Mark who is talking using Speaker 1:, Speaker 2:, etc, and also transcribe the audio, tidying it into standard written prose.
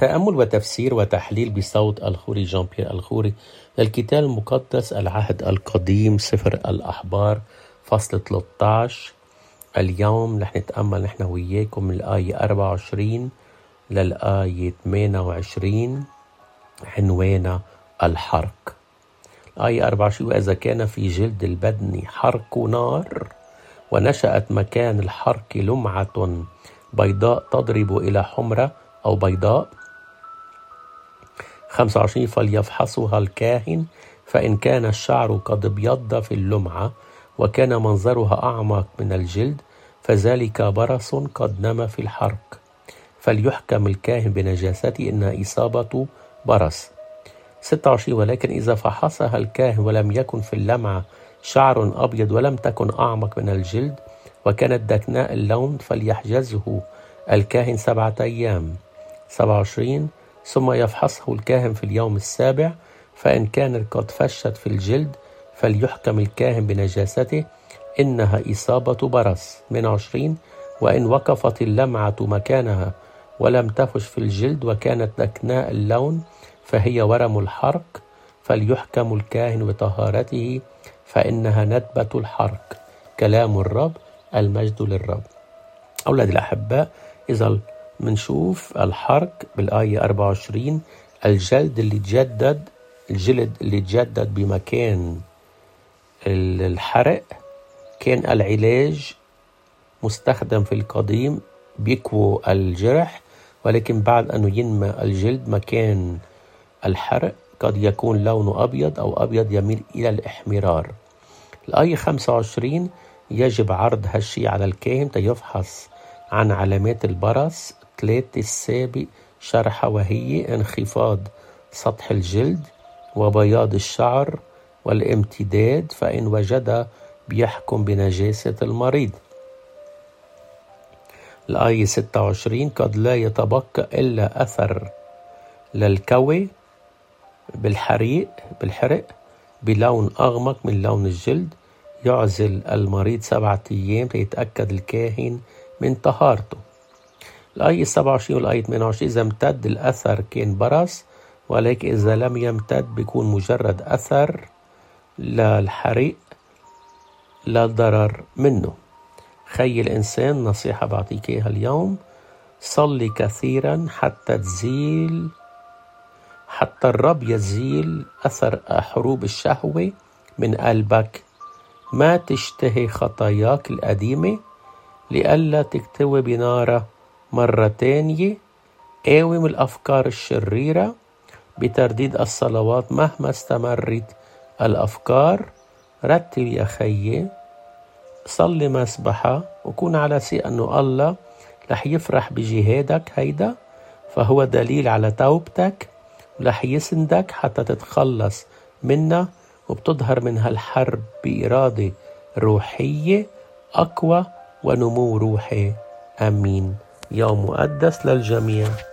Speaker 1: تأمل وتفسير وتحليل بصوت الخوري جان بيير الخوري للكتاب المقدس العهد القديم سفر الأحبار فصل 13. اليوم رح نتأمل نحن وياكم من الآية 24 للآية 28 عنوان الحرق. الآية 24: وإذا كان في جلد البدن حرق نار ونشأت مكان الحرق لمعة بيضاء تضرب إلى حمرة أو بيضاء. 25: فليفحصها الكاهن، فإن كان الشعر قد ابيض في اللمعة وكان منظرها أعمق من الجلد فذلك برص قد نما في الحرق، فليحكم الكاهن بنجاسته إنها إصابة برص. 26: ولكن إذا فحصها الكاهن ولم يكن في اللمعة شعر أبيض ولم تكن أعمق من الجلد وكانت دكناء اللون فليحجزه الكاهن 7 أيام. 27: ثم يفحصه الكاهن في اليوم السابع، فإن كانت قد فشت في الجلد فليحكم الكاهن بنجاسته إنها إصابة برص. 28: وإن وقفت اللمعة مكانها ولم تفش في الجلد وكانت دكناء اللون فهي ورم الحرق، فليحكم الكاهن بطهارته فإنها ندبة الحرق. كلام الرب، المجد للرب. أولاد الأحباء، إذا منشوف الحرق بالآية 24 الجلد اللي تجدد بمكان الحرق، كان العلاج مستخدم في القديم بيكووا الجرح، ولكن بعد أنه ينمى الجلد مكان الحرق قد يكون لونه أبيض أو أبيض يميل إلى الإحمرار. الآية 25: يجب عرض هالشي على الكاهن تيفحص عن علامات البرص 3 السابق شرحة، وهي انخفاض سطح الجلد وبياض الشعر والامتداد، فإن وجد بيحكم بنجاسة المريض. الآية 26: قد لا يتبقى إلا أثر للكوي بالحرق بلون أغمق من لون الجلد، يعزل المريض 7 أيام ليتأكد الكاهن من طهارته. الآية 27 والآية 28: إذا امتد الأثر كان برص، ولكن إذا لم يمتد بيكون مجرد أثر للحريق لا ضرر منه. خي الإنسان، نصيحة بعطيك إياها اليوم: صلي كثيرا حتى الرب يزيل أثر حروب الشهوة من قلبك. ما تشتهي خطاياك القديمة لئلا تكتوي بنارة مرة تانية. قاوم الأفكار الشريرة بترديد الصلوات مهما استمرت الأفكار. رتب يا خيي، صلي مسبحة، وكون على ثقة أنه الله رح يفرح بجهادك هيدا، فهو دليل على توبتك ورح يسندك حتى تتخلص منها، وبتظهر من هالحرب بإرادة روحية أقوى ونمو روحي. آمين. يوم مقدس للجميع.